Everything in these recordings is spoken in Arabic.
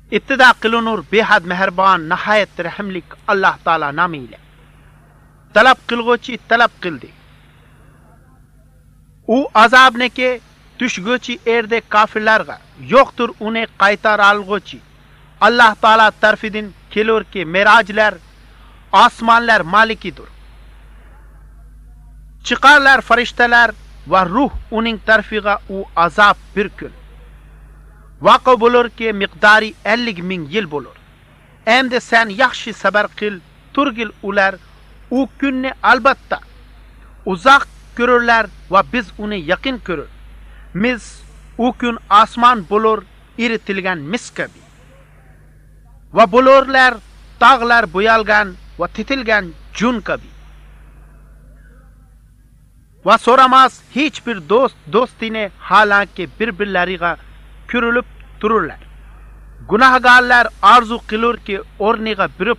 İttida kılınur behad meherban nihayet rahimlik Allah Taala namıyla. Talab kılgoçi talab kıldı. U azab ne ke düşgöçi erde kafirlarga yoktur une qaytar algoçi. Allah Taala tarafidin kelur ki merajlar asmanlar malikidir. Çıkarlar farishtalar ve ruh uning tarfiga u azab bir kun. Vaqo bulur ki miqdari 50.000 yıl bulur. Endi sen yaxshi sabar qil, turgil ular u kunni albatta uzaq görürler ve biz onu yakın görür. Biz u kun asman bulur iritilgan mis kabi. Ve bulurlar dağlar boyalgan ve titilgan jun kabi. Ve soramaz hiçbir dost dostine halanki birbirleriga kürülüp dururlar. Günahgarlar arzu kılır ki orniga birip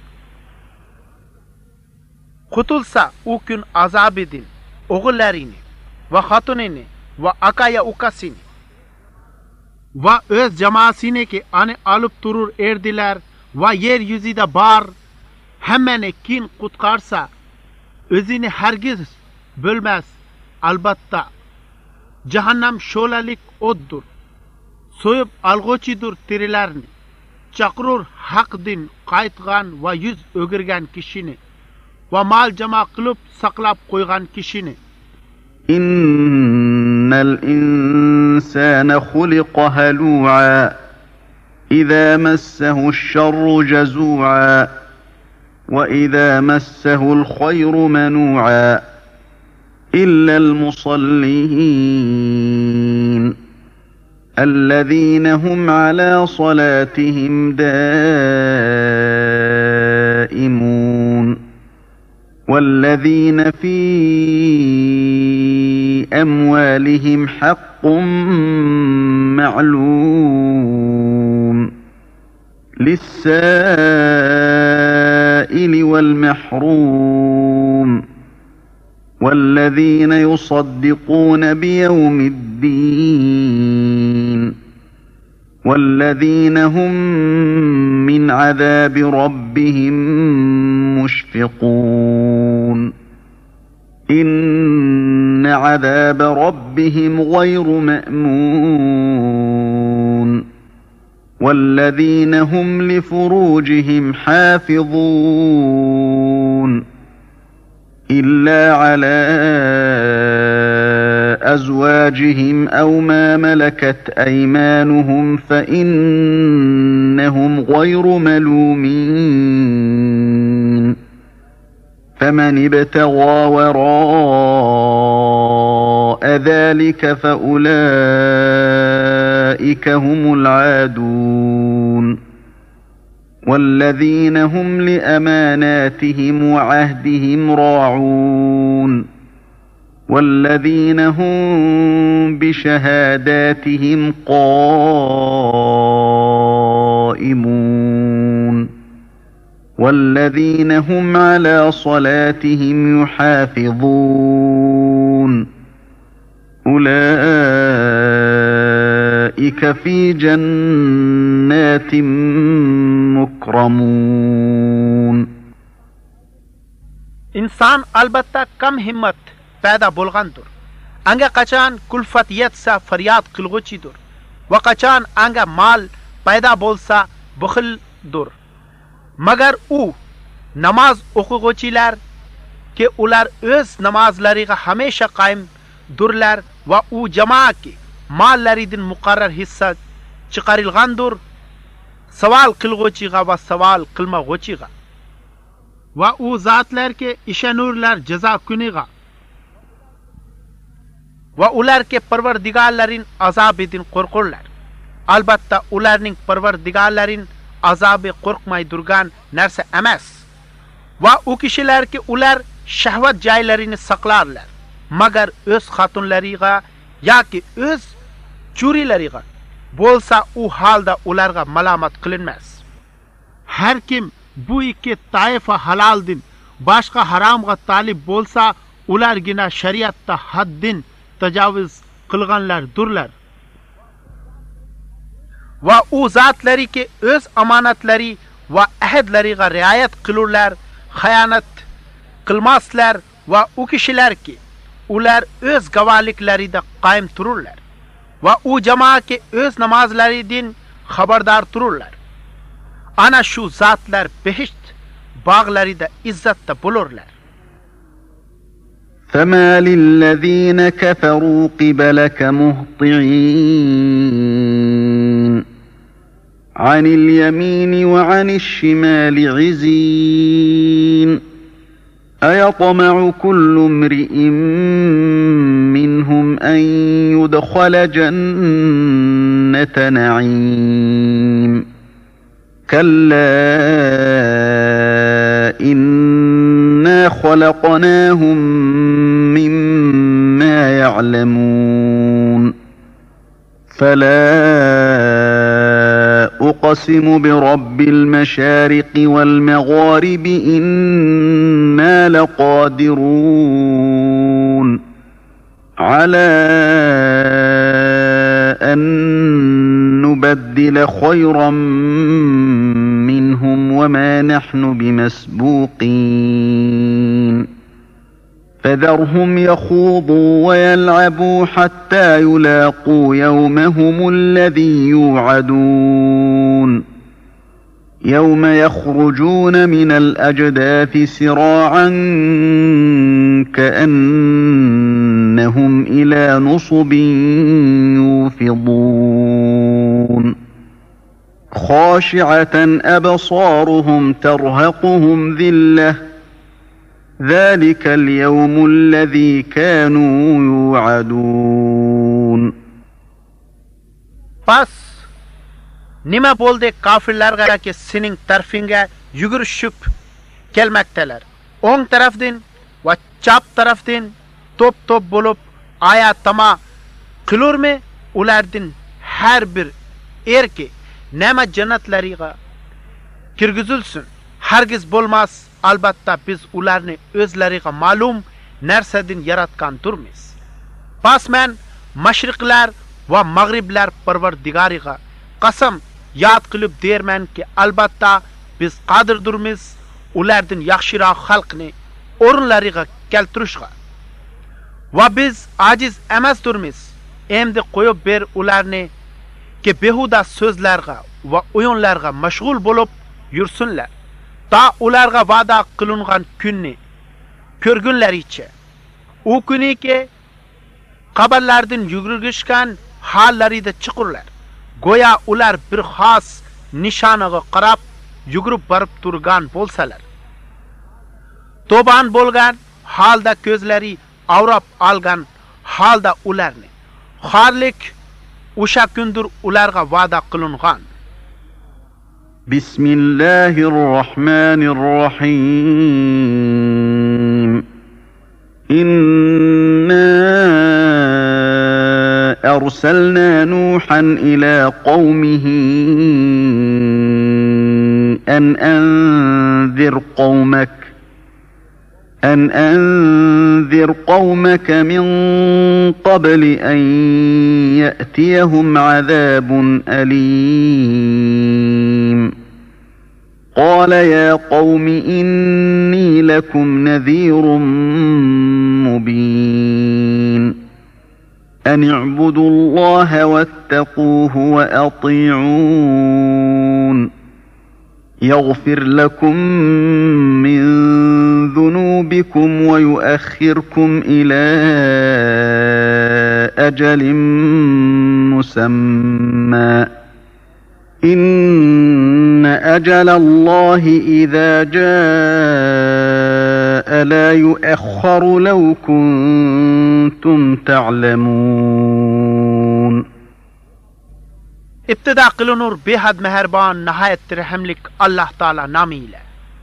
kutulsa u gün azab edin oğullarını ve hatunini ve akaya ukasini ve öz cemaasini ki anı alıp durur erdiler ve yeryüzüde bar hemene kin kutkarsa özünü hergiz bölmez albatta cehennem şolalik oddur soyup algoçidur tirilerini çakurur hak din kaytgan ve yüz ögürgen kişini ve mal cema kılıp saklap koygan kişini. İnnel insâne hulika halû'a İzâ messehu'ş-şerru cezû'a ve izâ messehu'l-hayru menû'a illel musallîn ellezîne hum alâ salâtihim dâimûn وَالَّذ۪ينَ ف۪ي أَمْوَالِهِمْ حَقٌّ مَعْلُومٌ لِلسَّائِلِ وَالْمَحْرُومِ وَالَّذ۪ينَ يُصَدِّقُونَ بِيَوْمِ الدِّينِ وَالَّذ۪ينَ هُمْ مِنْ عَذَابِ رَبِّهِمْ مُشْفِقُونَ إِنَّ عَذَابَ رَبِّهِمْ غَيْرُ مَأْمُونٍ وَالَّذ۪ينَ هُمْ لِفُرُوجِهِمْ حَافِظُونَ إِلَّا عَلَى أَزْوَاجِهِمْ أَوْ مَا مَلَكَتْ أَيْمَانُهُمْ فَإِنَّهُمْ غَيْرُ مَلُومِينَ فَمَنِ ابْتَغَى وَرَاءَ ذَلِكَ فَأُولَٰئِكَ هُمُ الْعَادُونَ وَالَّذ۪ينَ هُمْ لِأَمَانَاتِهِمْ وَعَهْدِهِمْ رَاعُونَ وَالَّذ۪ينَ هُمْ بِشَهَادَاتِهِمْ قَائِمُونَ وَالَّذ۪ينَ هُمْ عَلَى صَلَاتِهِمْ يُحَافِظُونَ أُولَٰئِكَ فِي جَنَّاتٍ مُكْرَمُونَ. İnsan albatta kam himmet पैदा bo'lgandir. Anga qachon kulfat yetsa faryod qilg'uchidir va qachon anga mol paydo bo'lsa buxildir. Magar u namoz o'qig'uchilar ki ular o'z namozlariga hamisha qoyimdirlar va u jamoaki mollaridan muqarrar hissa chiqarilgandir savol qilg'uchiga va savol qilmag'uchiga va u zotlarga ishonurlar jazo kuniga va ularga parvardigorlarin azobidan qo'rqurlar. Albatta ularning parvardigorlarin azobi qo'rqmay turgan narsa emas. Va u kishilarga ular shahvat joylarini saqlarlar, magar o'z xotinlariga yoki o'z churilariga bo'lsa u holda ularga malomat qilinmas. Har kim bu ikki toifa haloldan boshqa haromga talib bo'lsa, ulargina shariatda haddin tajovuz qilganlardurlar. va u zotlariki o'z omonatlari va ahdlariga rioyat qilurlar, xiyonat qilmaslar va u kishilarki ular o'z gavohliklarida qoyim tururlar va u jamoaki o'z namozlaridan xabardor tururlar. Ana shu zotlar behişt bog'larida izzatda bo'lurlar. فما للذين كفروا قبلك مهطعين عن اليمين وعن الشمال عزين أيطمع كل امرئ منهم أن يدخل جنة نعيم كلا إنا خلقناهم مما يعلمون فلا أقسم برب المشارق والمغارب إنا لقادرون على أن نبدل خيرا منهم وما نحن بمسبوقين فذرهم يخوضوا ويلعبوا حتى يلاقوا يومهم الذي يوعدون يوم يخرجون من الأجداث سراعا كأنهم إلى نصب يوفضون خاشعة أبصارهم ترهقهم ذلة ذلك اليوم الذي كانوا يوعدون. Pas nima bo'ldi kafirlarga ki sening tarafingga yugurishib kelmakdalar. O'ng tarafdan va chap tarafdan top bo'lib oyatama qilurmi ulardan har bir erki nima jannatlariga kirgizilsin. Hargiz bo'lmas. Albatta biz ularni o'zlariga ma'lum narsadan yaratgan turmiz. Pas men mashriqlar va mag'riblar Parvardigoriga qasam yod qilib dermanki albatta biz qodirdirmiz ulardan yaxshiroq xalqni o'rinlariga keltirishga. Va biz ajiz emasdirmiz. Endi qo'yib ber ularni ki behuda so'zlarga va o'yinlarga mashg'ul bo'lib yursinlar. Ta ularga va'da qilingan kunni ko'rgunlaricha. U kuniki qabrlardan yugurishgan hollarida chiqurlar. Go'yo ular bir xos nishonaga qarab yugurib borib turgan bo'lsalar. To'ban bo'lgan holda ko'zlari avrab olgan holda ularni xorlik o'sha kundir ularga va'da qilingan. بسم الله الرحمن الرحيم إنا أرسلنا نوحا إلى قومه أن أنذر قومك من قبل أن يأتيهم عذاب أليم قال يا قوم إني لكم نذير مبين أن اعبدوا الله واتقوه وأطيعون يغفر لكم من ذنوبكم ويؤخركم إلى أجل مسمى إن أجل الله إذا جاء لا يؤخر لو كنتم تعلمون. ابتدا قلنور بهد مهربان نهاية رحملك الله تعالى ناميله.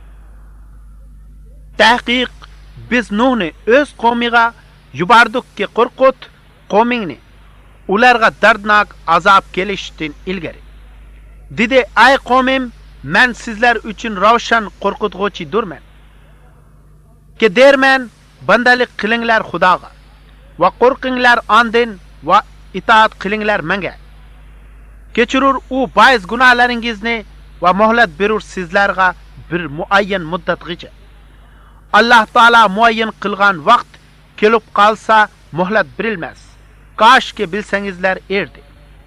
تحقیق biz Nuhni o'z qavmiga yubordikki qo'rqut qavmingni ularga dardnak azob kelishdan ilgari. Dedi ay qavmim men sizlar uchun ravshan qo'rqitg'uchidirman. Ki derman bandalik qilinglar Xudoga va qo'rqinglar ondan va itoat qilinglar menga. kechirur u bois gunohlaringizni va muhlat berur sizlarga bir muayyan muddatgacha. Alloh taolo muayyan qilgan vaqt kelib qolsa muhlat berilmas. Koshki bilsangizlar erdi.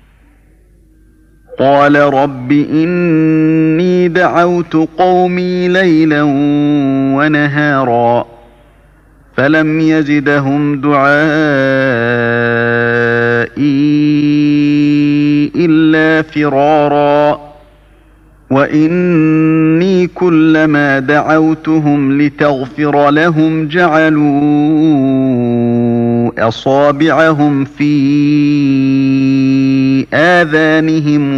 قال رب إني دعوت قومي ليلا ونهارا فلم يزدهم دعائي إلا فرارا وإني كلما دعوتهم لتغفر لهم جعلوا أصابعهم في آذانهم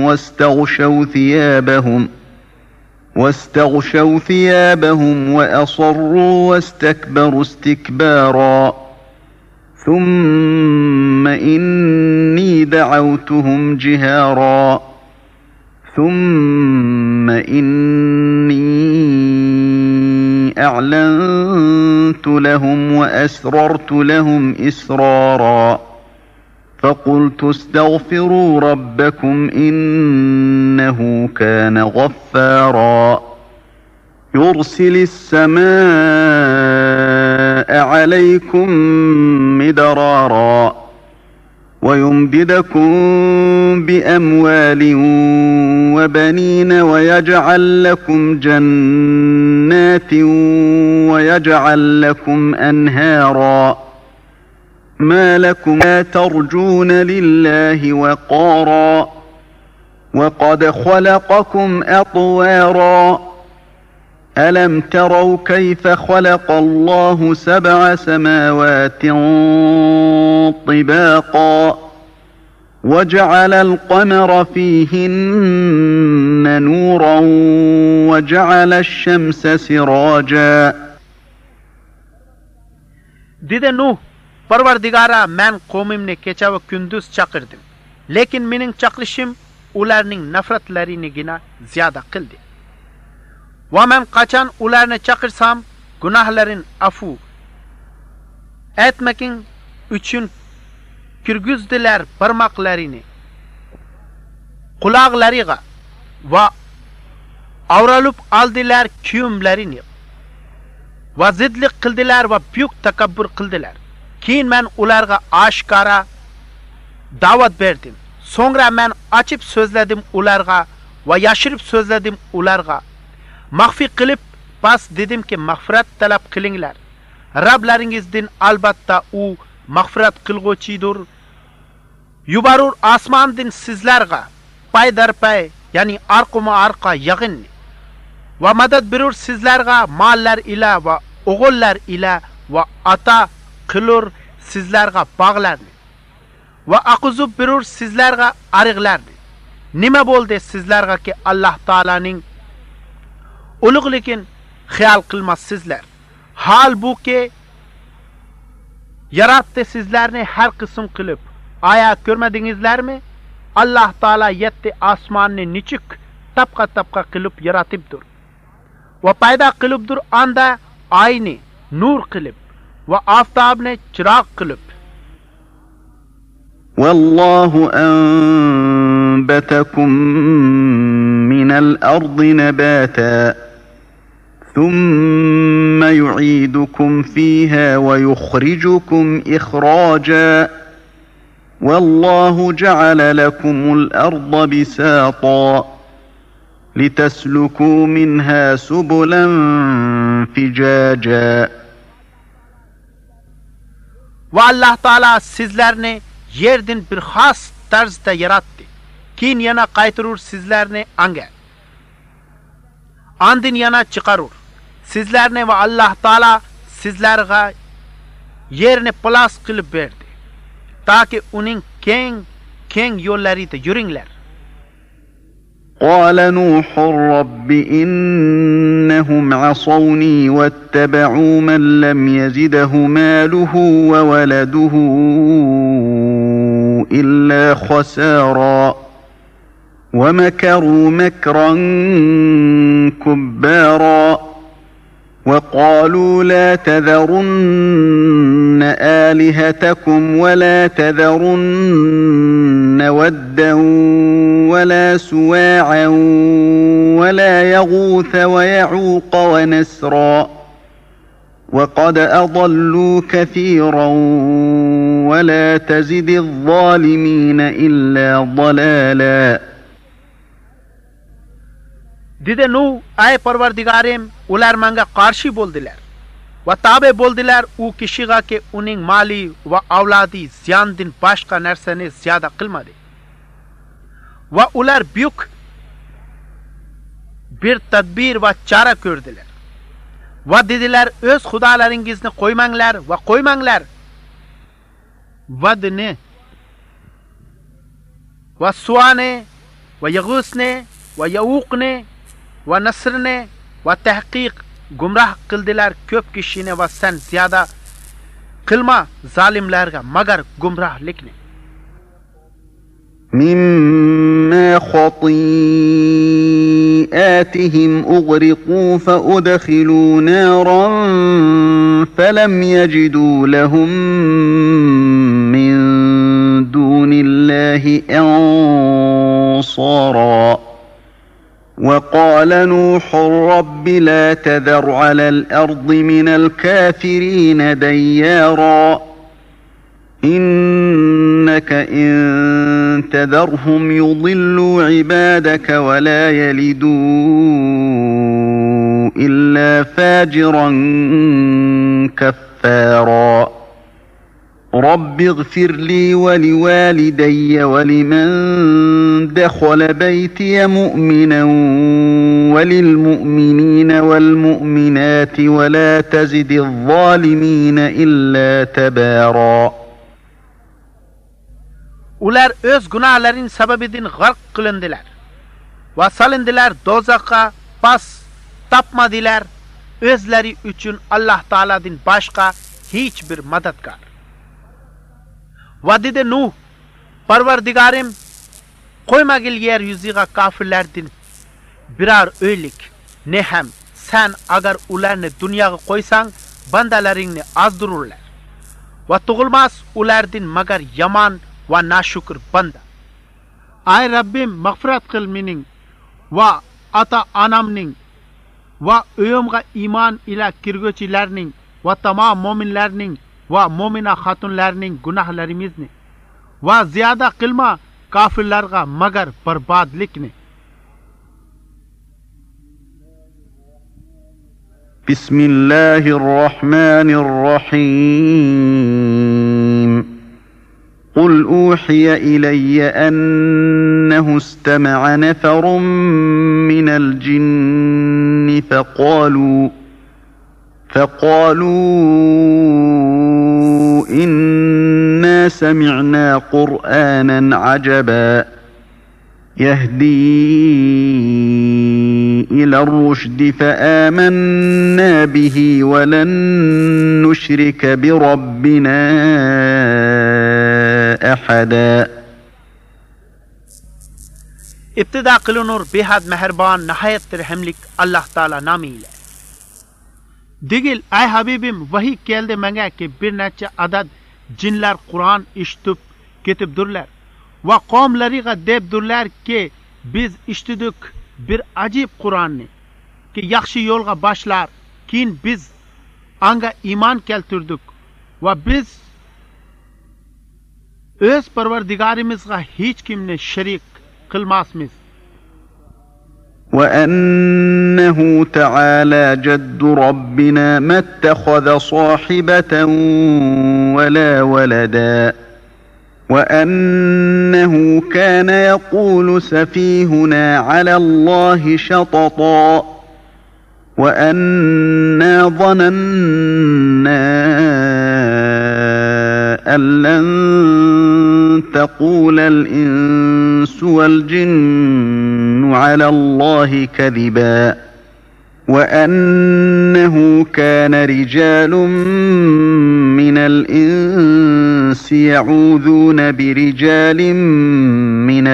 واستغشوا ثيابهم وأصروا واستكبروا استكبارا ثم إني دعوتهم جهارا ثم إني أعلنت لهم وأسررت لهم إسرارا فقلت استغفروا ربكم إنه كان غفارا يرسل السماء عليكم مدرارا ويمددكم بأموال وبنين ويجعل لكم جنات ويجعل لكم أنهارا ما لكم لا ترجون لله وقارا وقد خلقكم أطوارا ألم تروا كيف خلق الله 7 سماوات طباقا وجعل القمر فيهن نورا وجعل الشمس سراجا Dedi Nuh, Parvardigara men qavmimni kecha va kunduz chaqirdim. Lekin mening chaqirishim ularning nafratlarinigina ziyoda qildi. Va men qachon ularni chaqirsam, gunohlarin afu etmaking uchun kirgizdilar barmoqlarini quloqlariga va avralib oldilar kiyimlarini va zidlik qildilar va buyuk takabbur qildilar. Keyin men ularga oshkora da'vat berdim. So'ngra men ochib so'zladim ularga va yashirib so'zladim ularga. Maxfi qilib bas dedimki mag'firat talab qilinglar. Roblaringizdan albatta u mag'firat qilguvchidir. Yubarur osmondan sizlarga paydarpay, ya'ni arquma-arqa yog'in va madad berur sizlarga mollar ila va o'g'illar ila va ata qilur sizlarga bog'larni va aquzub berur sizlarga ariqlarni. Nima bo'ldi sizlarga ki Alloh taolaning ulug'ligin xiyol qilmassizlar? Halbuki yaratdi sizlarni har qism qilib. Aya ko'rmadingizlarmi? Alloh taolo 7 osmonni nichuk tapqa qilib yaratibdir. Va paydo qilibdir anda oyni nur qilib va oftobni chiroq qilib. والله أنبتكم من الأرض نباتا ثم يعيدكم فيها ويخرجكم إخراجا والله جعل لكم الأرض بساطا لتسلكوا منها سبلا فجاجا والله تعالى sizlarni yerdan bir xos tarzda yaratdi. Keyin yana qaytarur sizlarni anga. Andin yana chiqarur sizlarni va Alloh taolo sizlarga yerni plas qilib berdi. Taki uning keng yo'llarida yuringlar. قال نوح رب إنهم عصوني واتبعوا من لم يزده ماله وولده إلا خسارا ومكروا مكرا كبارا وقالوا لا تذرن آلهتكم ولا تذرن ودا ولا سواعا ولا يغوث ويعوق ونسرا وقد أضلوا كثيرا ولا تزد الظالمين إلا ضلالا. Dide nu ay parvardigarim ular manga qarshi bo'ldilar va tabe bo'ldilar u kishiga ki uning mali va avlodi ziyondan boshqa narsani ziyoda qilmadi va ular buyuk bir tadbir va chora ko'rdilar va dedilar o'z xudolaringizni qo'ymanglar va qo'ymanglar vadni va suane va yag'usne va yauqne va nasrne va tahqiq gumroh qildilar ko'p kishini va sen ziyoda qilma zolimlarga magar gumrohlikni. مما خطيئاتهم أغرقوا فأدخلوا نارا فلم يجدوا لهم من دون الله أنصارا. وقال نوح رب لا تذر على الأرض من الكافرين ديارا إنك إن تذرهم يضلوا عبادك ولا يلدوا إلا فاجرا كفارا. رب اغفر لي ولوالدي ولمن دخل بيتي مؤمنا وللمؤمنين والمؤمنات ولا تزد الظالمين إلا تبارا. Ular öz gunohlaring sababidan g'arq qilindilar va solindilar do'zaxga, pas topmadilar o'zlari uchun Alloh taoladan boshqa hech bir madadkor. Va dedi Nuh, Parvardigarim, qo'ymagil yer yuziga kofirlardan biror o'ylik, ne ham sen agar ularni dunyoga qo'ysang, bandalaringni ozdirurlar va tug'ilmas ulardan magar yomon va nashukr banda. Ay Rabbim, mag'firat qil mening va ota-onamning va uyimga iymon ila kirguvchilarning va tamom mo'minlarning va mo'mina xotinlarning gunohlarimizni va ziyoda qilma kofirlarga magar barbodlikni. Bismillahirrahmanirrahim. قل أوحي إلي أنه استمع نفر من الجن فقالوا إنا سمعنا قرآنا عجبا يهدي إلى الرشد فآمنا به ولن نشرك بربنا أحدا. İbtida qilunur behad mehrban nihayet rahimlik Allah Taala namıyla. Digil ay Habibim vahiy keldi menga ki bir necha adad jinlar Qur'on eshitib ketibdirlar va qavmlariga debdirlar ki biz eshitdik bir ajib Qur'onni ki yaxshi yo'lga boshlar, keyin biz anga iymon keltirdik va biz öz Parvardigarimizga hech kimni sharik qilmasmiz. وأنه تعالى جد ربنا ما اتخذ صاحبة ولا ولدا وأنه كان يقول سفيهنا على الله شططا وأنا ظننا أن لن تقول الإنس والجن على الله كذبا وأنه كان رجال من الإنس يعوذون برجال من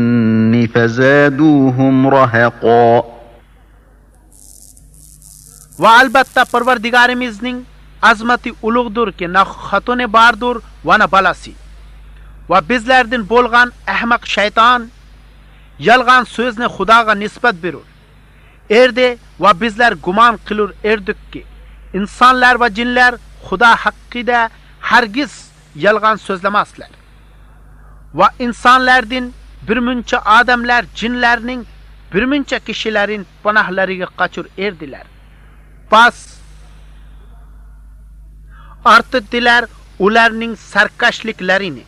الجن فزادوهم رهقا. va albatta Parvardigarimizning azmati ulug'dir ki na xatone bardur va na balasi. Va bizlardan bo'lgan ahmaq shayton yolg'on so'zni Xudoga nisbat berur. Erde va bizlar gumon qilur erdikki insonlar va jinlar Xudo haqqida hargiz yolg'on so'zlamaslar. Va insonlardan birmuncha odamlar jinlarning birmuncha kishilarin panohlariga qochur erdilar. Bas ortdilar ularning sarkashliklarini.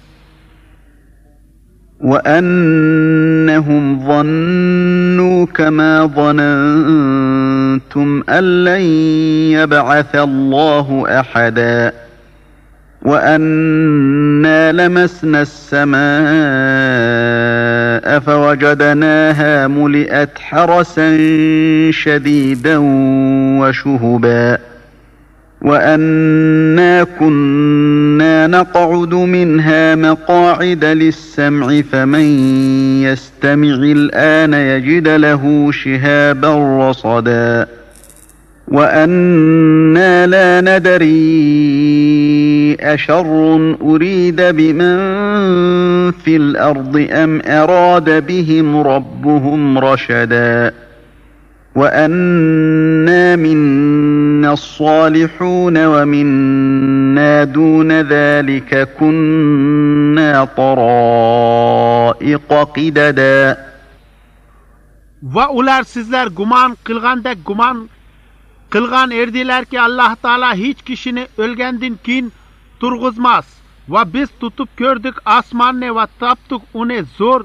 وأنهم ظنوا كما ظننتم أن لن يبعث الله أحدا وأنا لمسنا السماء فوجدناها ملئت حرسا شديدا وشهبا وأنا كنا نقعد منها مقاعد للسمع فمن يستمع الآن يجد له شهابا رصدا وأنا لا ندري أشر أريد بمن في الأرض أم أراد بهم ربهم رشدا وأنا منا الصالحون ومنا دون ذلك كنا طرائق قددا. Va ular sizlar gumon qilgandek gumon qilgan erdilarki Alloh taolo hech kishini o'lgandan keyin turg'izmas va biz tutib ko'rdik osmonni va topdik uni zo'r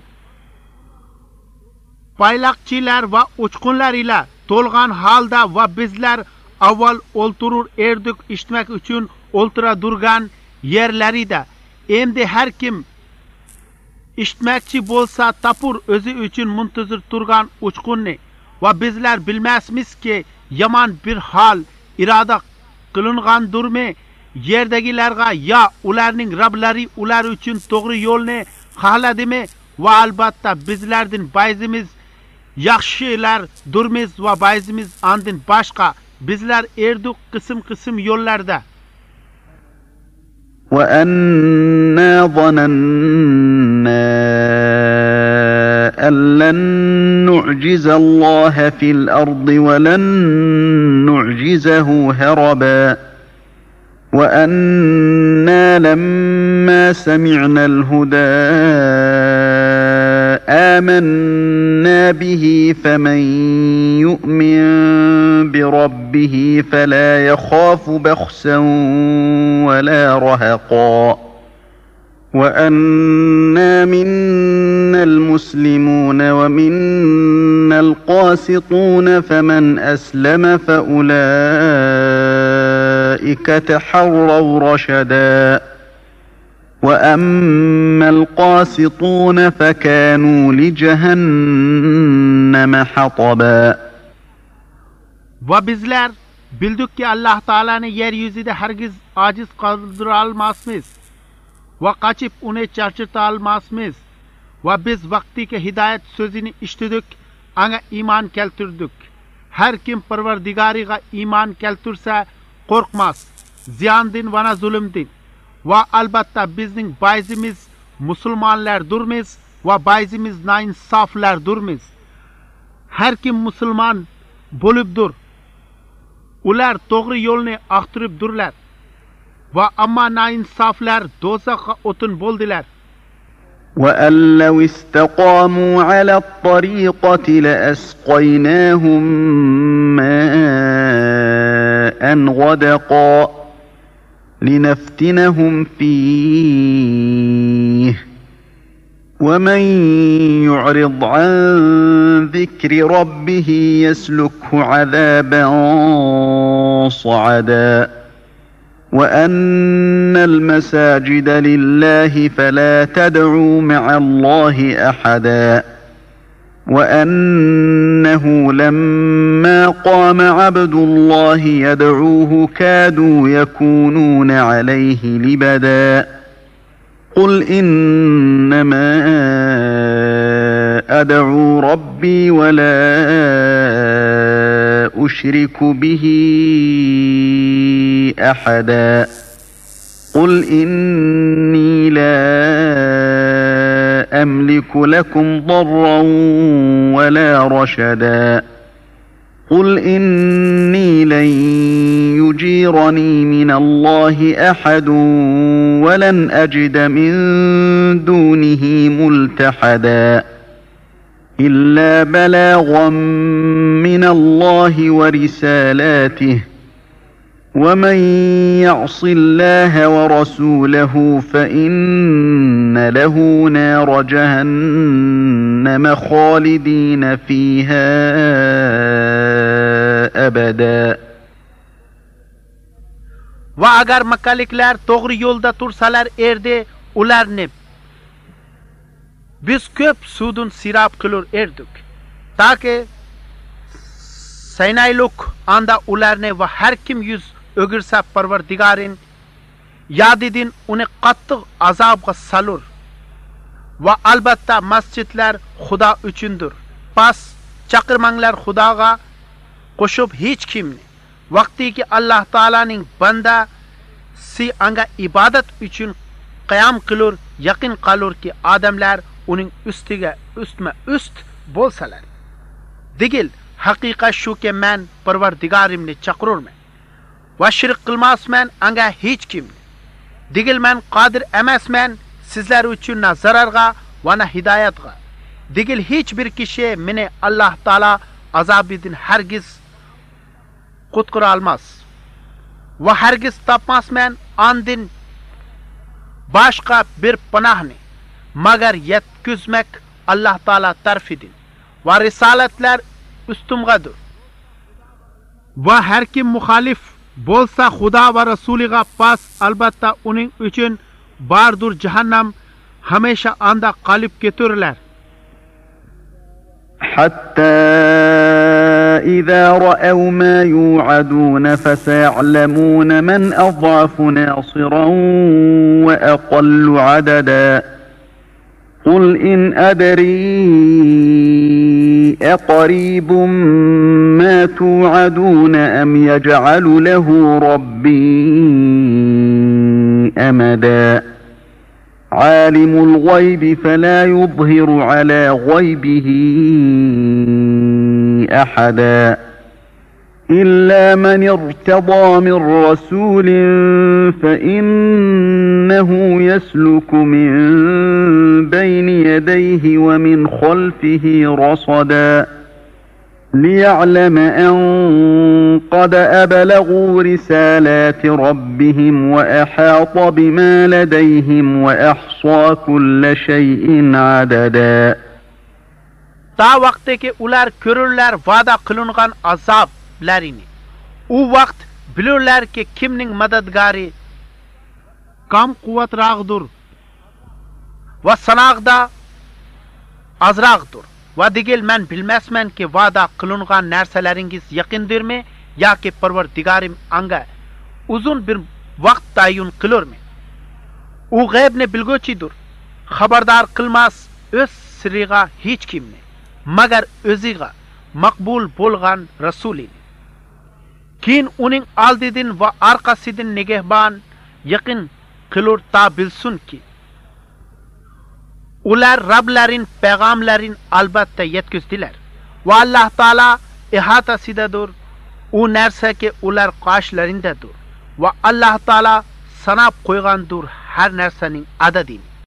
payloqchilar va uchqunlar ila to'lgan holda va bizlar avval o'ltirur erdik eshitmak uchun o'ltira durgan yerlarida. Endi har kim eshitmoqchi bo'lsa tapur o'zi uchun muntazir turgan uchqunni va bizlar bilmasmizki yomon bir hol iroda qilingandirmi yerdagilarga yo ularning Roblari ular uchun to'g'ri yo'lni xohladimi va albatta bizlardan ba'zimiz yaxshilar durmiz va ba'zimiz andin boshqa bizlar erdik qism yo'llarda. وأنا ظننا أن لن نعجز الله في الأرض ولن نعجزه هربا وأنا لما سمعنا الهدى آمنا به فمن يؤمن بربه فلا يخاف بخسا ولا رهقا وأنا منا المسلمون ومنا القاسطون فمن أسلم فأولئك تحروا رشدا وأما القاسطون فكانوا لجهنم حطبا. Va bizlar bildikki Alloh taolani yer yuzida hargiz ojiz qoldira olmasmiz va qochib uni charchita olmasmiz va biz vaqtiga hidoyat so'zini eshitdik, anga iymon keltirdik. Har kim Parvardigoriga iymon keltirsa qo'rqmas ziyondan va zulmdan. Va albatta bizning ba'zimiz musulmonlardurmiz va ba'zimiz noinsoflardurmiz. Har kim musulmon bo'libdir ular to'g'ri yo'lni aqtiribdirlar va ammo noinsoflar do'zaxga o'tin bo'ldilar. وأن لو استقاموا على الطريقة لأسقيناهم ماء غدقا لنفتنهم فيه ومن يعرض عن ذكر ربه يسلكه عذابا صعدا وأن المساجد لله فلا تدعوا مع الله أحدا وأنه لما قام عبد الله يدعوه كادوا يكونون عليه لبدا قل إنما أدعو ربي ولا أشرك به أحدا قل إني لا أملك لكم ضرا ولا رشدا قل إني لن يجيرني من الله أحد ولن أجد من دونه ملتحدا إلا بلاغا من الله ورسالاته ومن يعص الله ورسوله فإن له نار جهنم خالدين فيها أبدا. Va agar makkaliklar to'g'ri yo'lda tursalar erde ularni biz ko'p suvdan sirab qilur erdik taki saynayluk anda ularni va har kim yuz o'girsa Parvardigarin yadidin uni qattiq azobga salur va albatta masjidlar Xudo uchundir. Pas chaqirmanglar Xudoga qo'shib hech kimni vaqtiki Alloh taolaning banda si anga ibodat uchun qiyam qilur yaqin qalurki odamlar uning ustiga ust bo'lsalar. Digil haqiqat shuki men Parvardigarimni chaqirurman va shirk qilmasman anga hech kimni. Digil men qodir emasman sizlar uchun na zararga va na hidoyatga. Digil hech bir kishi meni Alloh taolo azobidan hargiz qutqara olmas va hargiz topmasman andin boshqa bir panohni magar yetkizmak Alloh taolo tarafidan va risolatlar ustumgadir. Va har kim muxolif bo'lsa Xudo va rasuliga pas albatta uning uchun bardur jahannam hamisha anda qolib keturlar. حتى إذا رأوا ما يوعدون فسيعلمون من أضعف ناصرا وأقل عددا قل إن أدري أقريب ما توعدون أم يجعل له ربي أمدا عالم الغيب فلا يظهر على غيبه أحدا إلا من ارتضى من رسول فإنه يسلك من بين يديه ومن خلفه رصدا ليعلم أن قد أبلغوا رسالات ربهم وأحاط بما لديهم وأحصى كل شيء عددا. Ta vaqtdagi ular ko'rurlar va'da qilingan azoblarini. U vaqt bilurlarki kimning madadgori kam quvvatrog'dir va sanoqda azroqdir. Va degil men bilmasmanki va'da qilingan narsalaringiz yaqindirmi yoki Parvardigarim anga uzun bir vaqt tayin qilurmi? U g'aybni bilguvchidir. Xabardor qilmas o'z siriga hech kimni magar o'ziga maqbul bo'lgan rasulini. Keyin uning oldidan va orqasidan nigahbon yaqin qilur ta bilsunki ular Rablarin payg'amlarin albatta yetkazdilar va Alloh taolo ihotasidadir u narsaki ular qoshlarindadir va Alloh taolo sanab qo'ygandir har narsaning adadini.